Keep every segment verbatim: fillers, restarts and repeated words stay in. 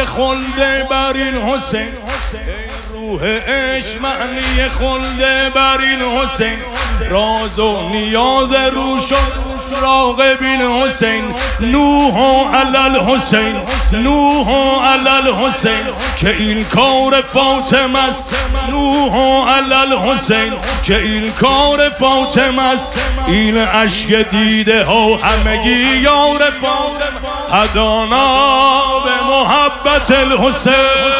خلد بر این حسین، روح عشق معنی خلد بر این حسین، راز و نیاز رو شد راغب این حسین، نوح علی الحسین، نوح علی الحسین، که این کار فاطمه است، نوح علی الحسین، که این کار فاطمه است، این اشک دیده ها همگی یار فاطمه، هدانا به محبت الحسین.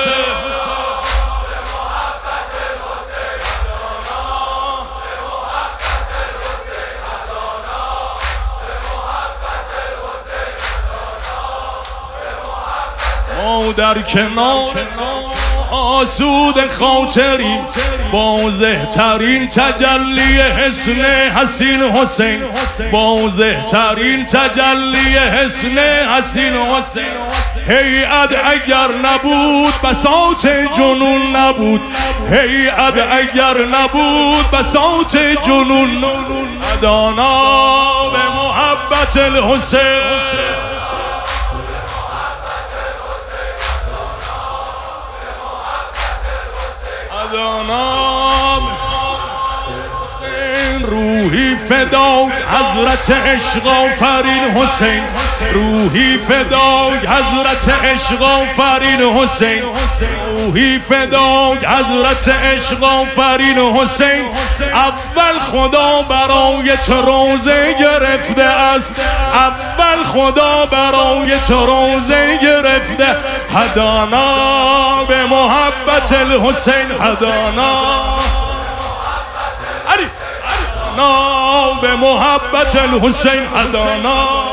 ما در کنار آسود خاطریم، واضح ترین تجلی حسن حسین حسین، واضح ترین تجلی حسن حسین حسین. هیئت اگر نبود بساط جنون نبود، هیئت اگر نبود بساط جنون، هدانا به محبت الحسین. روحی فدای حضرت عشق آفرین حسین، روحی فدای حضرت عشق آفرین حسین، روحی فدای حضرت عشق آفرین حسین. اول خدا برای تو روزه گرفته است، اول خدا برای تو روزه گرفته، هدانا به محبت الحسین، هدانا به محبت الحسین، هدانا